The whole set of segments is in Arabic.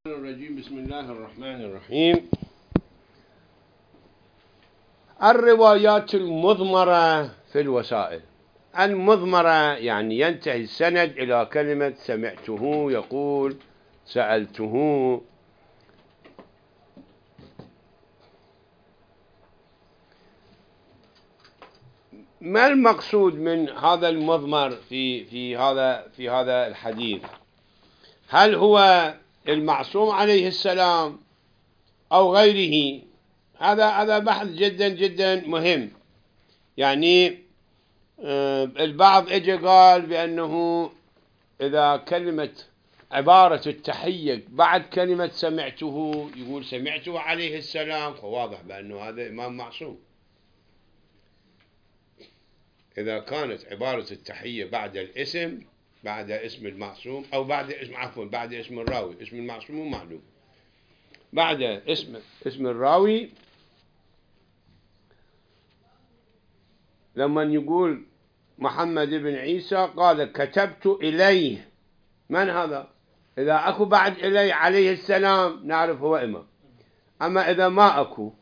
الرجيم. بسم الله الرحمن الرحيم. الروايات المضمرة في الوسائل. المضمرة يعني ينتهي السند إلى كلمة سمعته، يقول سألته. ما المقصود من هذا المضمر في هذا الحديث؟ هل هو المعصوم عليه السلام أو غيره؟ هذا بحث جدا جدا مهم. يعني البعض اجى قال بأنه إذا كلمة عبارة التحية بعد كلمة سمعته يقول سمعته عليه السلام، فواضح بأنه هذا إمام معصوم. إذا كانت عبارة التحية بعد الاسم، بعد اسم المعصوم، أو بعد اسم بعد اسم الراوي. اسم المعصوم مو معلوم، بعد اسم الراوي. لما يقول محمد بن عيسى قال كتبت إليه، من هذا؟ إذا أكو بعد إليه عليه السلام نعرف هو إمام. أما إذا ما أكو،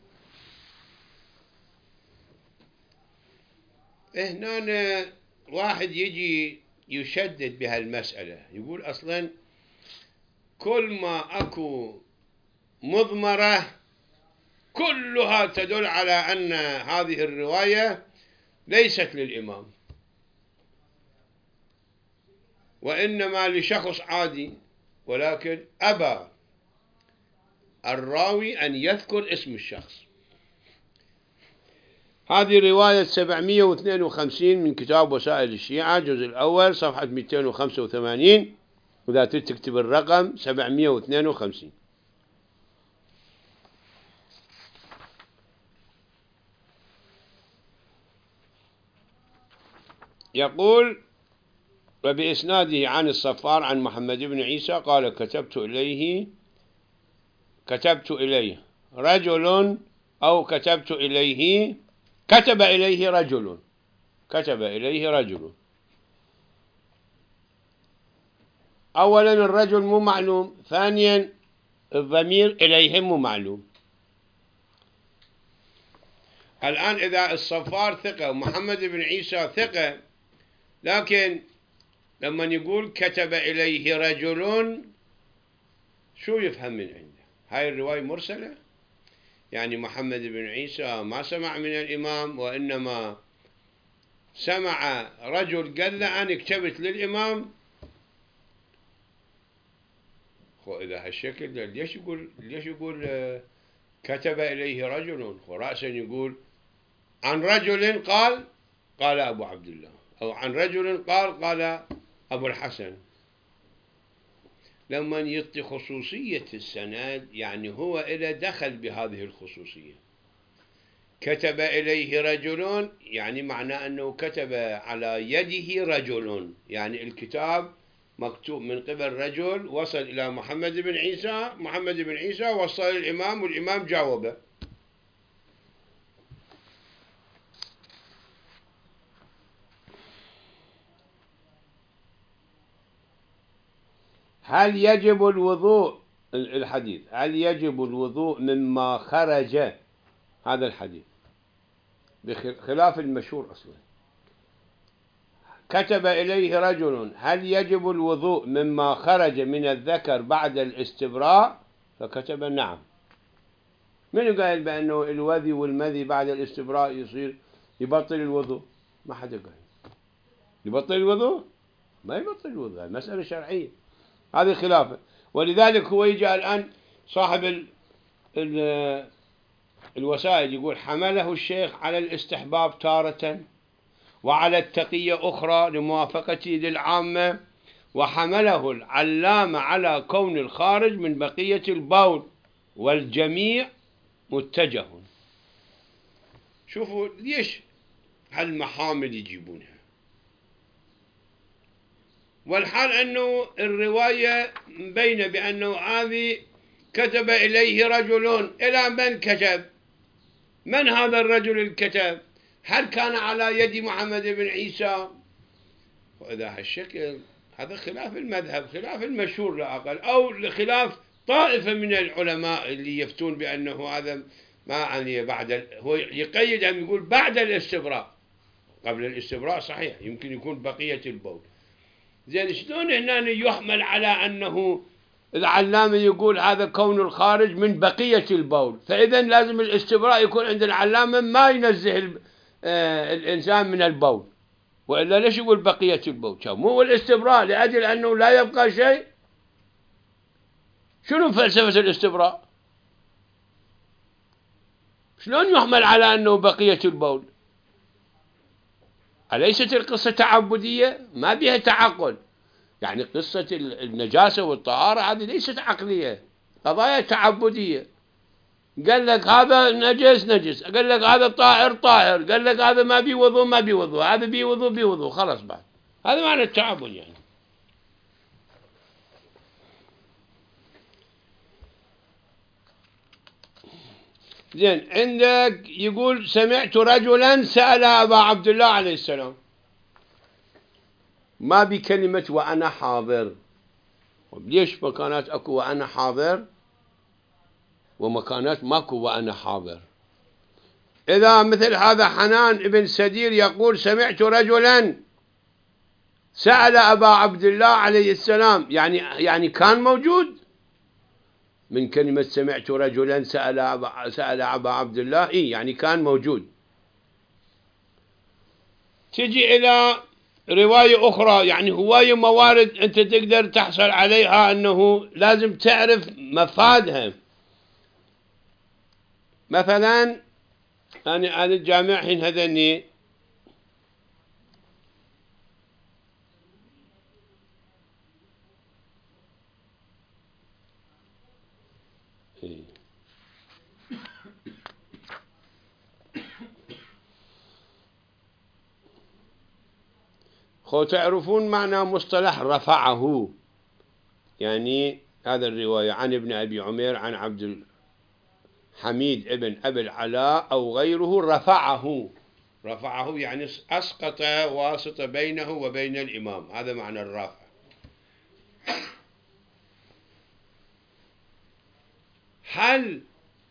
هنا واحد يجي يشدد بهالمسألة، يقول أصلا كل ما أكو مضمرة كلها تدل على أن هذه الرواية ليست للإمام، وإنما لشخص عادي، ولكن أبى الراوي أن يذكر اسم الشخص. هذه رواية 752 من كتاب وسائل الشيعة، الجزء الأول، صفحة 285. وإذا تكتب الرقم 752. يقول وبإسناده عن الصفار عن محمد بن عيسى قال كتبت إليه رجل، أو كتب إليه رجل. أولا الرجل مو معلوم، ثانيا الضمير إليهم مو معلوم. الآن إذا الصفار ثقة ومحمد بن عيسى ثقة، لكن لما يقول كتب إليه رجل، شو يفهم من عنده؟ هاي الرواية مرسلة، يعني محمد بن عيسى ما سمع من الإمام، وإنما سمع رجل قال له أنا كتبت للإمام. إذا هالشكل ليش يقول كتب إليه رجل؟ رأسا يقول عن رجل قال أبو عبد الله، أو عن رجل قال أبو الحسن. لما يعطي خصوصية السند يعني هو إلى دخل بهذه الخصوصية. كتب إليه رجل يعني معناه أنه كتب على يده رجل، يعني الكتاب مكتوب من قبل رجل، وصل إلى محمد بن عيسى وصل الإمام، والإمام جاوبه. هل يجب الوضوء؟ الحديث هل يجب الوضوء مما خرج؟ هذا الحديث بخلاف المشهور أصلا. كتب إليه رجل، هل يجب الوضوء مما خرج من الذكر بعد الاستبراء؟ فكتب نعم. من قال بأنه الوذي والمذي بعد الاستبراء يصير يبطل الوضوء؟ ما حدا قال يبطل الوضوء، ما يبطل الوضوء، مسألة شرعية، هذه خلافه. ولذلك هو يجي الآن صاحب الوسائل يقول حمله الشيخ على الاستحباب تارة، وعلى التقية أخرى لموافقته للعامة، وحمله العلامة على كون الخارج من بقية البول، والجميع متجه. شوفوا ليش هالمحامل يجيبونها، والحال أنه الرواية مبينة بأنه هذه كتب إليه رجل. إلى من كتب؟ من هذا الرجل الكتب؟ هل كان على يد محمد بن عيسى؟ وإذا هالشكل هذا خلاف المذهب، خلاف المشهور لا أقل، أو خلاف طائفة من العلماء اللي يفتون بأنه هذا ما يعني هو يقيد أن يقول بعد الاستبراء. قبل الاستبراء صحيح يمكن يكون بقية البول. زين شلون هنا يحمل على أنه العلامة يقول هذا كون الخارج من بقية البول، فإذا لازم الاستبراء يكون عند العلامة ما ينزه الإنسان من البول، وإلا ليش يقول بقية البول؟ مو الاستبراء لأجل أنه لا يبقى شيء. شنو فلسفة الاستبراء؟ شلون يحمل على أنه بقية البول؟ أليست القصة تعبدية؟ ما بها تعقل. يعني قصة النجاسة والطهارة هذه ليست عقلية، قضايا تعبدية. قال لك هذا نجس، قال لك هذا طاهر، قال لك هذا ما بي وضوء، هذا بي وضوء، خلاص بعد. هذا معنى التعبد يعني. زين عندك يقول سمعت رجلا سأل أبا عبد الله عليه السلام، ما بكلمة وأنا حاضر. ليش مكانات أكو وأنا حاضر ومكانات ماكو وأنا حاضر؟ إذا مثل هذا حنان ابن سدير يقول سمعت رجلا سأل أبا عبد الله عليه السلام، يعني كان موجود. من كلمة سمعت رجلا سأل أبا عبد الله، يعني كان موجود. تجي إلى رواية أخرى، يعني هواية موارد أنت تقدر تحصل عليها أنه لازم تعرف مفادها. مثلا أنا الجامع حين هذني تعرفون معنى مصطلح رفعه، يعني هذا الرواية عن ابن أبي عمير عن عبد الحميد ابن أبي العلاء أو غيره رفعه يعني أسقط واسطة بينه وبين الإمام، هذا معنى الرفع. هل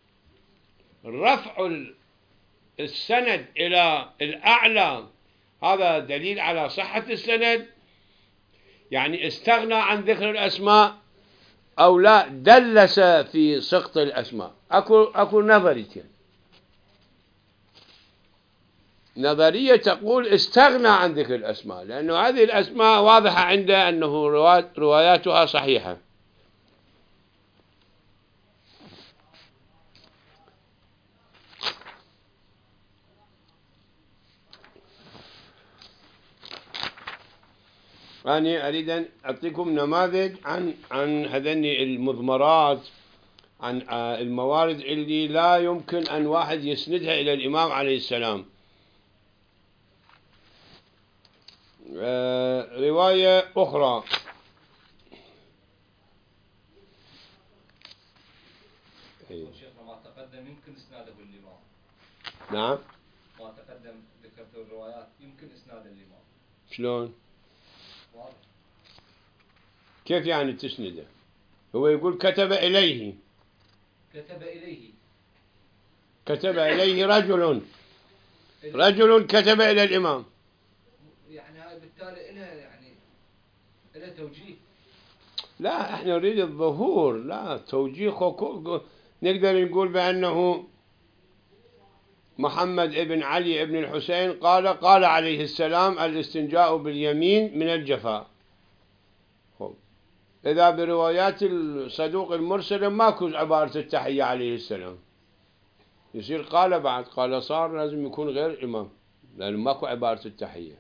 رفع السند إلى الأعلى هذا دليل على صحة السند؟ يعني استغنى عن ذكر الأسماء أو لا دلس في سقط الأسماء؟ أكو نظريتين. نظرية تقول استغنى عن ذكر الأسماء، لأنه هذه الأسماء واضحة عنده أنه رواياتها صحيحة. أنا أريد أن أعطيكم نماذج عن هذني المضمرات، عن الموارد اللي لا يمكن أن واحد يسندها إلى الإمام عليه السلام. رواية أخرى شيخنا ما تقدم يمكن إسناده الإمام. نعم ما تقدم ذكرت الروايات يمكن إسناد الإمام. شلون؟ واضح. كيف يعني تسنده؟ هو يقول كتب إليه رجل كتب إلى الإمام، يعني هاي بالتالي إلها توجيه. لا احنا نريد الظهور، لا توجيه. نقدر نقول بأنه محمد ابن علي ابن الحسين قال عليه السلام الاستنجاء باليمين من الجفاء. إذا بروايات الصدوق المرسل ماكو عبارة التحية عليه السلام، يصير قال بعد قال صار لازم يكون غير إمام، لأنه ماكو عبارة التحية.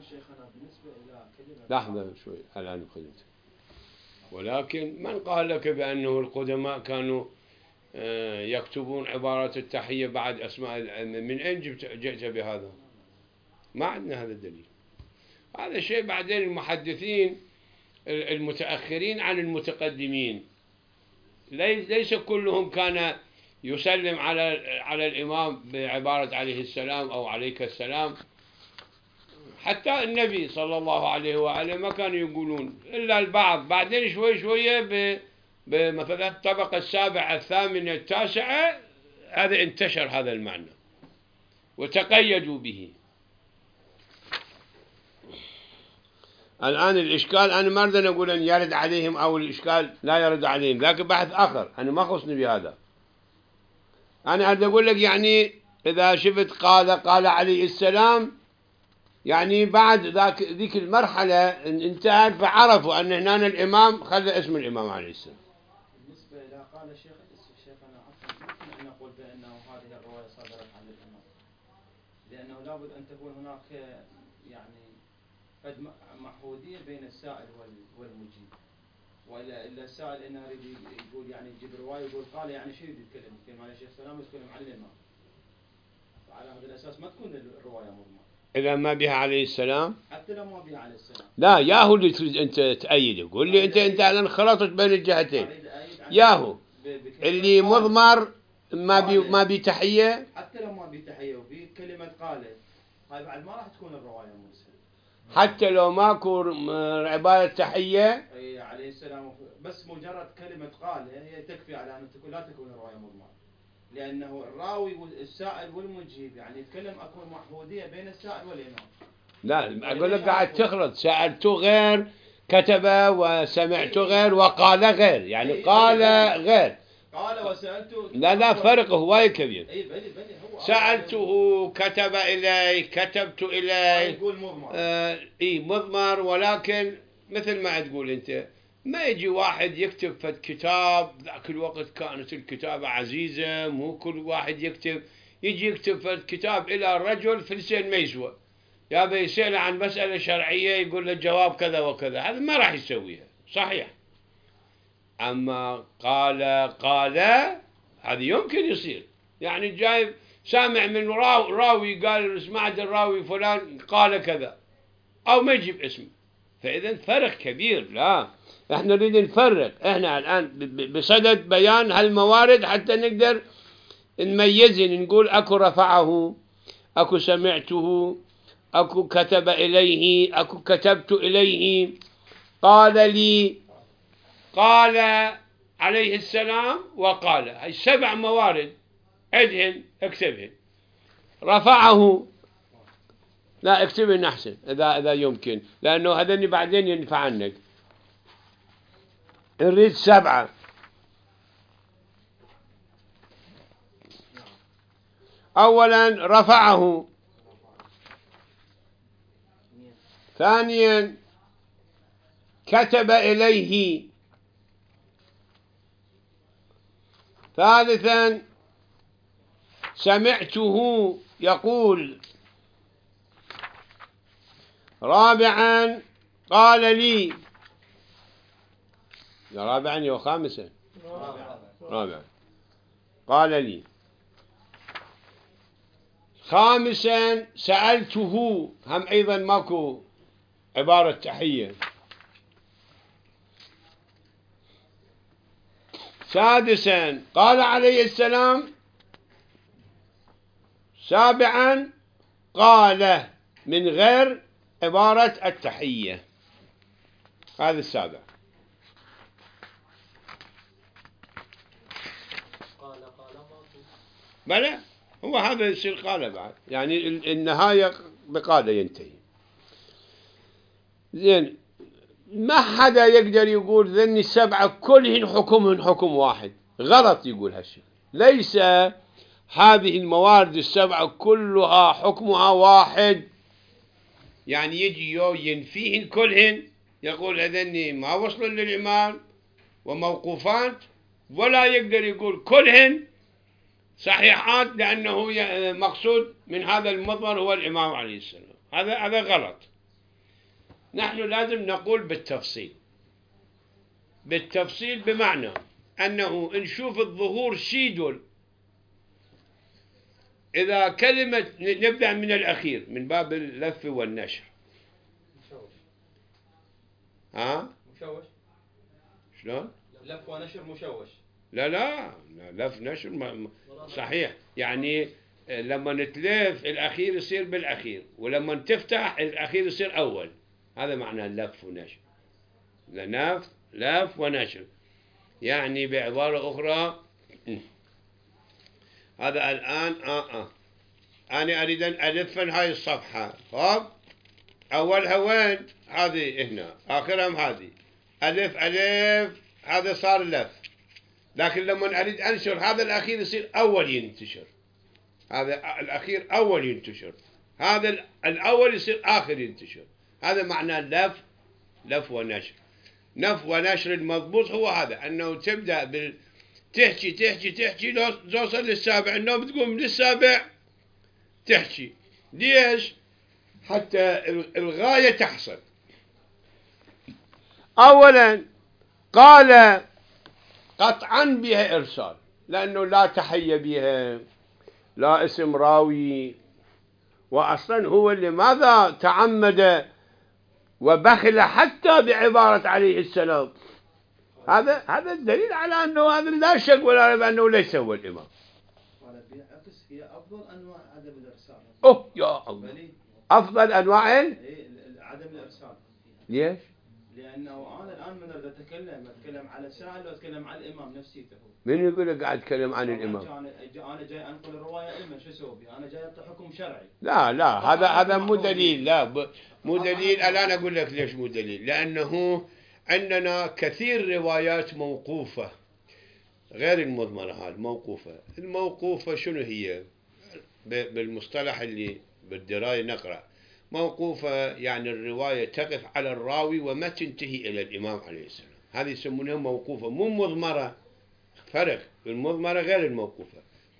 لحظة شوي الآن قلت. ولكن من قال لك بأنه القدماء كانوا يكتبون عبارة التحية بعد أسماء؟ من أين جئت بهذا؟ ما عندنا هذا الدليل. هذا شيء بعدين المحدثين المتأخرين عن المتقدمين ليس كلهم كان يسلم على الإمام بعبارة عليه السلام أو عليك السلام. حتى النبي صلى الله عليه وآله ما كانوا يقولون إلا البعض، بعدين شوي شوية مثلا الطبقة السابعة الثامنة التاسعة، هذا انتشر هذا المعنى وتقيدوا به. الآن الإشكال أنا ما أريد أن أقول أن يرد عليهم أو الإشكال لا يرد عليهم، لكن بحث آخر أنا ما خصني بهذا. أنا أريد أقول لك يعني إذا شفت قال عليه السلام، يعني بعد ذيك المرحلة انتهت فعرفوا أن هنا الإمام خلى اسم الإمام عليه السلام. بالنسبة إلى قال الشيخنا عفوا يمكن أن نقول بأنه هذه الرواية صدرت عن الإمام، لأنه لابد أن تكون هناك يعني قد محودية بين السائل والمجيب، وإلا السائل إنه يريد يقول يعني يجيب رواية يقول قال يعني شو يتكلم على الشيخ سلام يتكلم عن الإمام، فعلى هذا الأساس ما تكون الرواية مضمونة. إذا ما بها عليه السلام، حتى لو ما بها عليه السلام، لا ياهو اللي تريد أنت تأيده، قول لي أنت الآن خلطت بين الجهتين. ياهو اللي مضمر ما بي تحية، حتى لو ما بي تحية وفي كلمة قاله، هاي بعد ما راح تكون الرواية مرسلة. حتى لو ماكو عبارة تحية أي عليه السلام، بس مجرد كلمة قاله هي تكفي على أن لا تكون الرواية مضمرة، لأنه الراوي والسائل والمجيب يعني يتكلم أكون محمودية بين السائل والإمام. لا أقول لك قاعد تخلط، سألته غير، كتب وسمعت غير، وقال غير، يعني قال غير، قال وسألته. لا فرق هواي كبير. أي بلي هو سألته، كتب إلي، كتبت إلي، يقول مضمر. مضمر، ولكن مثل ما تقول أنت ما يجي واحد يكتب فد كتاب، ذاك الوقت كانت الكتابة عزيزة، مو كل واحد يجي يكتب فد كتاب إلى رجل فلسين ما يسوى، يا بيسأل عن مسألة شرعية يقول له الجواب كذا وكذا، هذا ما راح يسويها صحيح. أما قال هذا يمكن يصير، يعني جايب سامع من راوي قال سمعت الراوي فلان قال كذا، أو ما يجيب اسمه، فإذا فرق كبير. لا احنا نريد نفرق، احنا الآن بصدد بيان هالموارد حتى نقدر نميزن، نقول أكو رفعه، أكو سمعته، أكو كتب إليه، أكو كتبت إليه، قال لي، قال عليه السلام، وقال. هاي 7 موارد، عدهن اكتبهن. رفعه لا اكتبهن أحسن إذا يمكن، لأنه هذني بعدين ينفع عنك. نريد 7. أولا رفعه، ثانيا كتب إليه، ثالثا سمعته يقول، رابعا قال لي، رابعا وخامسا، رابعا قال لي، خامسا سألته، هم أيضا ماكو عبارة تحية، سادسا قال عليه السلام، سابعا قال من غير عبارة التحية، هذا السابع. بلى هو هذا يصير قال بعد، يعني النهاية بقال ينتهي. زين، ما حدا يقدر يقول ذني 7 كلهن حكمهن حكم واحد، غلط يقول هالشيء. ليس هذه الموارد 7 كلها حكمها واحد، يعني يجي ينفيهن كلهن، يقول هذني ما وصلوا للإمام وموقوفات، ولا يقدر يقول كلهن صحيحات، لأنه مقصود من هذا المضمر هو الإمام عليه السلام. هذا غلط. نحن لازم نقول بالتفصيل بمعنى أنه نشوف الظهور شيدل. إذا كلمة نبدأ من الأخير من باب اللف والنشر. مشوش شلون؟ لف ونشر مشوش. لا لف نشر صحيح، يعني لما نتلف الأخير يصير بالأخير، ولما تفتح الأخير يصير أول، هذا معنى لف ونشر. لف ونشر. يعني بعبارة أخرى هذا الآن أنا أريد أن ألفن هاي الصفحة. خب أولها وين؟ هذه هنا، آخرها هذه. ألف ألف، هذا صار لف. لكن لما أريد أنشر هذا الأخير يصير أول ينتشر، هذا الأخير أول ينتشر، هذا الأول يصير آخر ينتشر. هذا معناه لف ونشر. نف ونشر المضبوط هو هذا، أنه تبدأ تحكي توصل للسابع، أنه بتقوم للسابع تحكي. ليش؟ حتى الغاية تحصل. أولا قال قطعا بها إرسال، لأنه لا تحية بها، لا اسم راوي، وأصلا هو اللي ماذا تعمد وبخل حتى بعبارة عليه السلام. هذا الدليل على أنه هذا لا شك ولا ريب أنه ليس هو الإمام. قال بالعكس هي أفضل أنواع عدم الإرسال. يا الله، أفضل أنواع عدم الإرسال. ليش؟ لأنه أنا الآن من أتكلم على سائل وأتكلم على الإمام نفسيته. من يقول لك قاعد أتكلم عن الإمام؟ أنا جاي أنقل الرواية إلما شو أسوي بها؟ أنا جاي أعطي حكم شرعي. لا هذا مو دليل. لا مو دليل. الآن أقول لك ليش مو دليل. لأنه عندنا كثير روايات موقوفة غير المضمرة. هذه موقوفة. الموقوفة شنو هي؟ بالمصطلح اللي بالدراية نقرأ موقوفة، يعني الرواية تقف على الراوي وما تنتهي إلى الإمام عليه السلام. هذه يسمونها موقوفة، مو مضمرة. فرق المضمرة غير الموقوفة.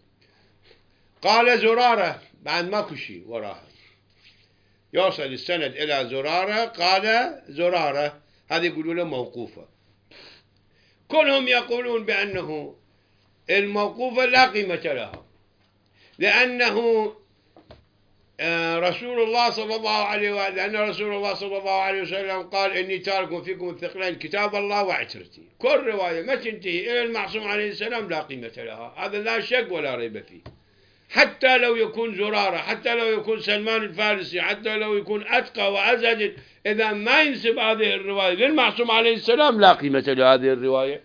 قال زرارة، بعد ماكو شيء وراها، يوصل السند إلى زرارة. قال زرارة، هذه يقولوا له موقوفة. كلهم يقولون بأنه الموقوفة لا قيمة لها، لأنه رسول الله صلى الله عليه وسلم، لأن رسول الله صلى الله عليه وسلم قال إني تارك فيكم الثقلين كتاب الله وعترتي. كل رواية ما تنتهي إلى المعصوم عليه السلام لا قيمة لها. هذا لا شك ولا ريب فيه. حتى لو يكون زرارة، حتى لو يكون سلمان الفارسي، حتى لو يكون أتقى وأزهد، إذا ما ينسب هذه الرواية للمعصوم عليه السلام لا قيمة لهذه الرواية.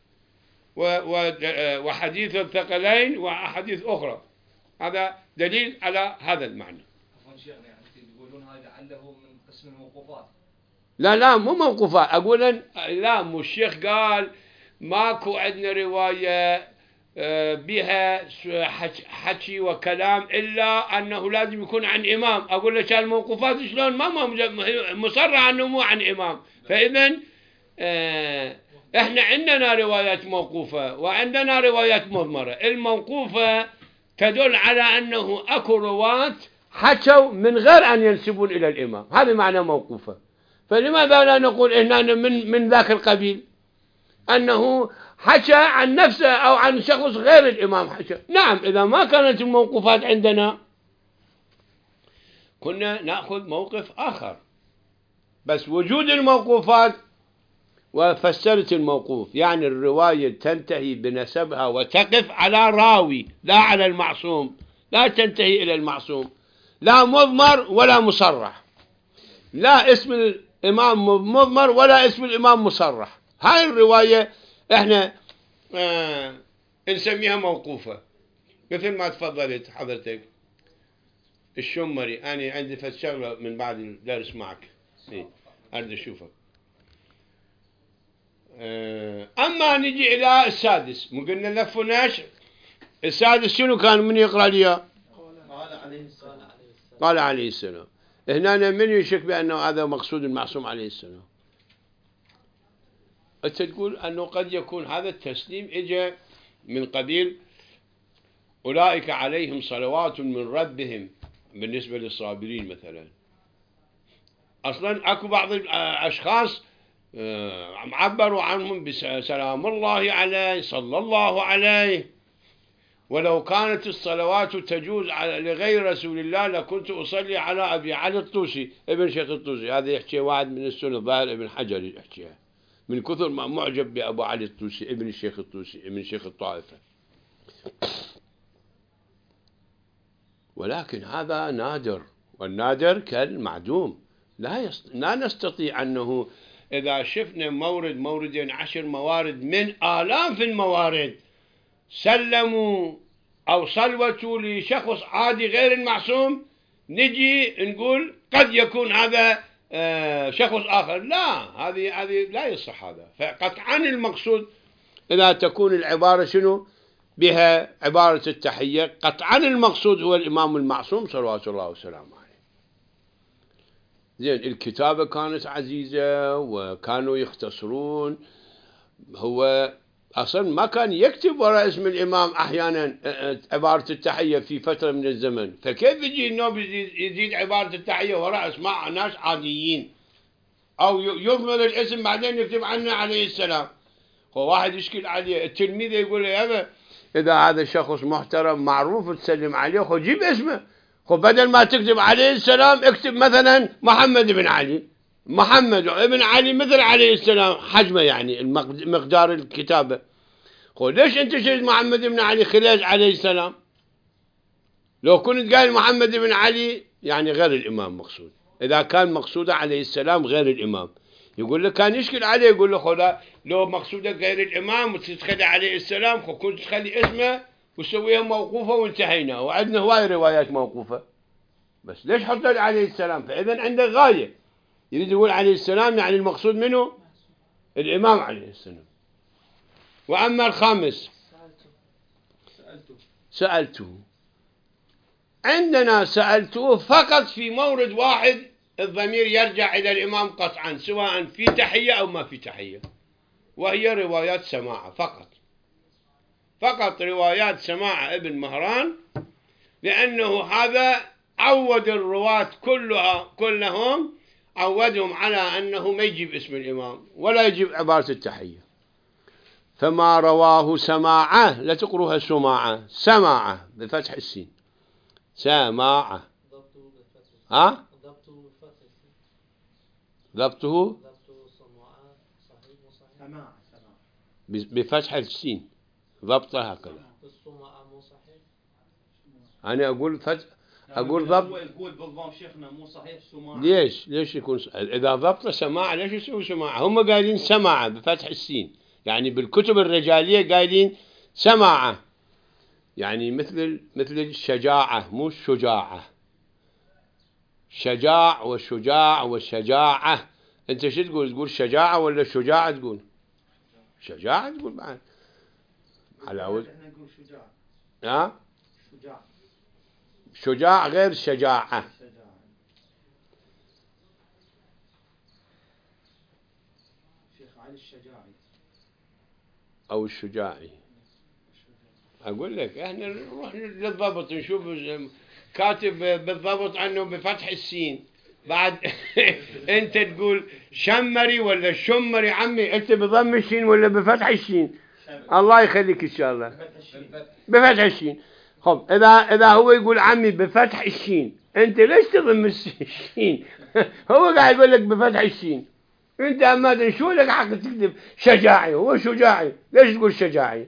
وحديث الثقلين وأحاديث أخرى، هذا دليل على هذا المعنى. عفوا شيخنا، يعني تقولون هذا لعله من قسم الموقوفات؟ لا مو موقوفات. أقول لا، مو الشيخ قال ماكو عندنا رواية بها حكي وكلام إلا أنه لازم يكون عن إمام. أقول لك الموقوفات شلون ما مصرح أنه مو عن إمام. فإذا إحنا عندنا روايات موقوفة وعندنا روايات مضمرة. الموقوفة تدل على أنه أكو رواة حكوا من غير أن ينسبون إلى الإمام، هذا معنى موقوفة. فلماذا لا نقول إننا من ذاك القبيل، أنه حكى عن نفسه أو عن شخص غير الإمام حكى؟ نعم، إذا ما كانت الموقوفات عندنا كنا نأخذ موقف آخر. بس وجود الموقوفات، وفسرت الموقوف يعني الرواية تنتهي بنسبها وتقف على راوي لا على المعصوم، لا تنتهي إلى المعصوم، لا مضمر ولا مصرح، لا اسم الإمام مضمر ولا اسم الإمام مصرح. هاي الرواية احنا نسميها موقوفة. مثل ما تفضلت حضرتك الشمري، أنا عندي فشغلة من بعد الدرس معك، أريد أشوفك. أما نجي إلى السادس، مو قلنا لف ونشر؟ السادس شنو كان من يقرأ لي؟ قال عليه السلام. هنا من يشك بأنه هذا مقصود المعصوم عليه السلام؟ أنت تقول أنه قد يكون هذا التسليم إجا من قبيل أولئك عليهم صلوات من ربهم بالنسبة للصابرين مثلا. أصلا أكو بعض الأشخاص عبروا عنهم بسلام الله عليه، صلى الله عليه. ولو كانت الصلوات تجوز لغير رسول الله لكنت أصلي على أبي علي الطوسي ابن شيخ الطوسي. هذا يحكي واحد من السنة الظاهر ابن حجر يحكيها، من كثر ما معجب بأبو علي الطوسي ابن الشيخ الطوسي ابن شيخ الطائفة. ولكن هذا نادر، والنادر كالمعدوم. لا نستطيع أنه إذا شفنا مورد موردين 10 موارد من آلاف الموارد سلموا أو صلوتوا لشخص عادي غير المعصوم، نجي نقول قد يكون هذا شخص آخر. لا، هذه لا يصح هذا. فقطعا المقصود إذا تكون العبارة شنو بها عبارة التحية، قطعا المقصود هو الإمام المعصوم صلوات الله وسلامه عليه. زين، الكتابة كانت عزيزة وكانوا يختصرون. هو أصلا ما كان يكتب وراء اسم الإمام أحيانا عبارة التحية في فترة من الزمن، فكيف يجي النوب يزيد عبارة التحية وراء اسماء ناس عاديين، أو يضمن الاسم بعدين يكتب عنه عليه السلام. هو واحد يشكل عليه التلميذ يقول له يا إذا هذا شخص محترم معروف تسلم عليه، خو جيب اسمه، خو بدل ما تكتب عليه السلام اكتب مثلا محمد بن علي، محمد ابن علي مثل عليه السلام حجمه، يعني مقدار الكتابة. خو ليش انت شريت محمد بن علي خليج عليه السلام؟ لو كنت قايل محمد بن علي يعني غير الإمام مقصود، إذا كان مقصوده عليه السلام غير الإمام، يقول لك كان يشكل عليه، يقول له خلا لو مقصودك غير الإمام وتتخلي عليه السلام، خو كنت تخلي اسمه وسويها موقوفة وانتهينا، وعندنا هواي روايات موقوفة، بس ليش حط عليه السلام؟ فإذا عنده غاية، يريد يقول عليه السلام يعني المقصود منه الإمام عليه السلام. وأما الخامس سألته، عندنا سألته فقط في مورد واحد الضمير يرجع إلى الإمام قطعا، سواء في تحية أو ما في تحية، وهي روايات سماعة فقط روايات سماعة ابن مهران، لأنه هذا عود الرواة كلهم عودهم على أنه ما يجيب اسم الإمام ولا يجيب عبارة التحية. فما رواه سماعة، لا تقروها سماعة، سماعة بفتح السين، سماعة. ها؟ ضبطه بفتح السين، ضبطها هكذا. أنا أقول أقول ضبط. يقول بالضم شيخنا مو صحيح سماعة. ليش يكون إذا ضبط سماعة ليش يسوي سماعة؟ هم قايلين سماعة بفتح السين، يعني بالكتب الرجالية قايلين سماعة، يعني مثل الشجاعة مو الشجاعة، شجاع وشجاع وشجاعة. أنت شو تقول شجاعة ولا شجاعة؟ تقول شجاعة، تقول بعد على أول. احنا نقول شجاع. ها؟ شجاع غير شجاعة. شيخ علي الشجاعي أو الشجاعي. أقول لك إحنا نروح للضبط نشوف كاتب بالضبط عنه بفتح السين بعد. أنت تقول شمري ولا شمري عمي، أنت بضم السين ولا بفتح السين؟ الله يخليك إن شاء الله بفتح السين. خب إذا هو يقول عمي بفتح السين، أنت ليش تضم السين؟ هو قاعد يقول لك بفتح السين، أنت أما شو لك حق تكتب شجاعي؟ هو شجاعي، ليش تقول شجاعي؟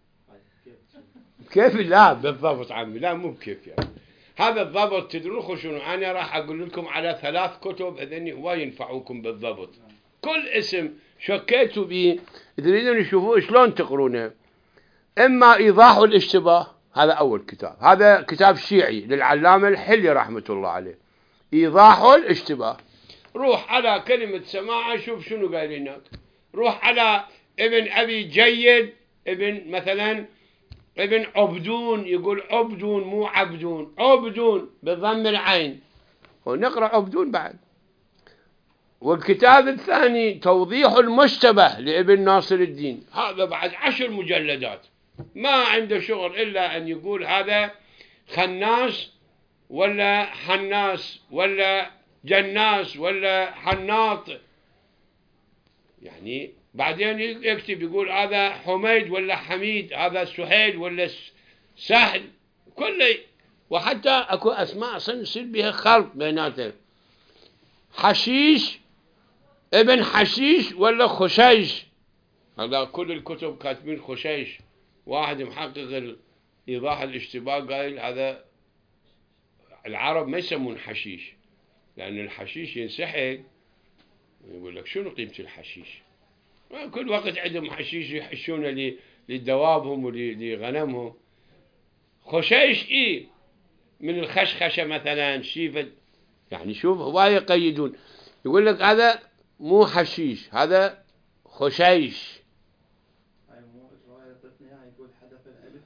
كيف؟ لا بالضبط عمي، لا مو بكيف يعني. هذا الضبط تدرون شنو؟ أنا راح أقول لكم على 3 كتب هذني هو ينفعوكم بالضبط. كل اسم شكيتوا به تريدون تشوفوه شلون تقرونه. إما إيضاح الاشتباه، هذا أول كتاب، هذا كتاب شيعي للعلامة الحلي رحمة الله عليه، إيضاح الاشتباه. روح على كلمة سماعة شوف شنو قايلين هناك. روح على ابن أبي جيد، ابن مثلا ابن عبدون، يقول عبدون مو عبدون، عبدون بضم العين، ونقرأ عبدون بعد. والكتاب الثاني توضيح المشتبه لابن ناصر الدين، هذا بعد 10 مجلدات، ما عنده شغل إلا أن يقول هذا خناس ولا حناس ولا جناس ولا حناط، يعني بعدين يكتب يقول هذا حميد ولا حميد، هذا سهيل ولا سهل، كله. وحتى اكو اسماء اصلا يصير بها خلط بيناتهم، حشيش ابن حشيش ولا خشيش، هذا كل الكتب كاتبين خشيش. واحد محقق ايضاح الاشتباه قايل هذا العرب ما يسمون حشيش، لأن الحشيش ينسحق يقول لك شنو قيمة الحشيش؟ كل وقت عندهم حشيش يحشونه لدوابهم ولغنمهم. خشيش إيه من الخشخشة مثلا شيفة، يعني شوف هواية يقيدون، يقول لك هذا مو حشيش هذا خشيش. هاي مو الرواية طتني اياها يقول حذف الألف.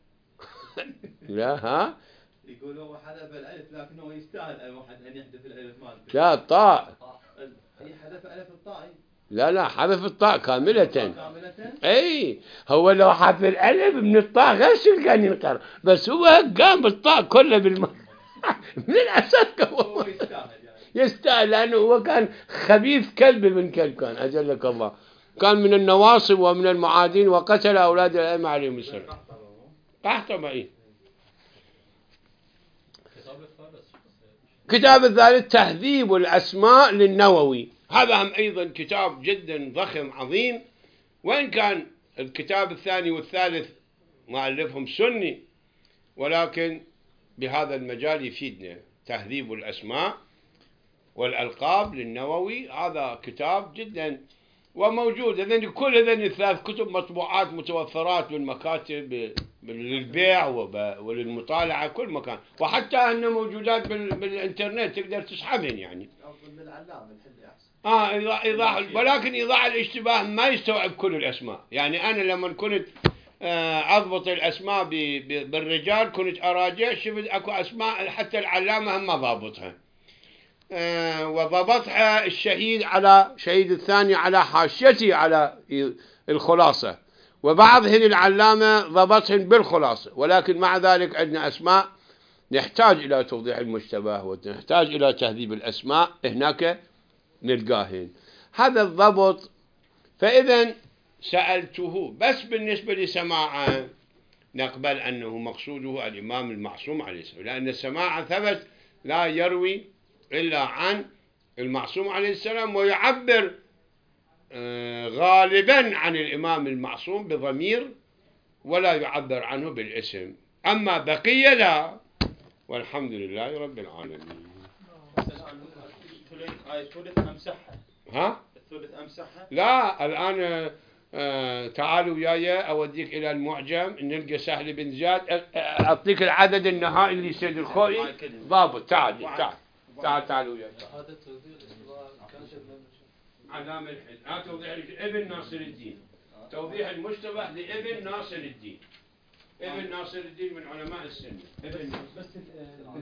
لا ها يقول هو حذف الألف لكنه يستاهل أي واحد أن يحذف الألف مالته. لا الطاء، هي حذف ألف الطاء. لا حذف الطاء كاملة. كاملة؟ اي هو لو حذف الألف من الطاء غير شو كان ينقر، بس هو قام بالطاء كله من الأساس هو يستاهل يعني. يستاهل لأنه هو كان خبيث كلب من كلب، كان أجلك الله، كان من النواصب ومن المعادين وقتل أولاد الأئمة عليهم السلام. قحطة معي. كتاب الثالث تهذيب الأسماء للنووي، هذا هم أيضا كتاب جدا ضخم عظيم، وإن كان الكتاب الثاني والثالث مؤلفهم سني، ولكن بهذا المجال يفيدنا. تهذيب الأسماء والألقاب للنووي، هذا كتاب جدا وموجود. كل هذين الثلاث كتب مطبوعات متوفرات بالمكاتب للبيع وللمطالعة كل مكان، وحتى أنه موجودات بالإنترنت تقدر تسحبهن يعني. أفضل للعلام الحل أحسن. إيضاح، ولكن إيضاح الاشتباه ما يستوعب كل الأسماء. يعني أنا لما كنت أضبط الأسماء بالرجال كنت أراجع، شفت أكو أسماء حتى العلامة هم ما ضابطها، وضبطها الشهيد على شهيد الثاني على حاشيته على الخلاصة، وبعضهن العلامة ضبطهن بالخلاصة، ولكن مع ذلك عندنا أسماء نحتاج إلى توضيح المشتبه ونحتاج إلى تهذيب الأسماء، هناك نلقاهن هذا الضبط. فإذا سألته بس بالنسبة لسماعه نقبل أنه مقصوده الإمام المعصوم عليه السلام، لأن السماع ثبت لا يروي إلا عن المعصوم عليه السلام، ويعبر غالبا عن الإمام المعصوم بضمير ولا يعبر عنه بالاسم، أما بقية لا، والحمد لله رب العالمين. الثلث أمسحها. ها؟ الثلث أمسحها؟ لا الآن تعالوا وياي أوديك إلى المعجم نلقى سهل بن زياد، أعطيك العدد النهائي اللي سيد الخوئي ضابط. تعالوا وياي. هذا توضيح علامة الحل توضيح ابن ناصر الدين، توضيح المشتبه لابن ناصر الدين. ابن ناصر الدين من علماء السنة. ابن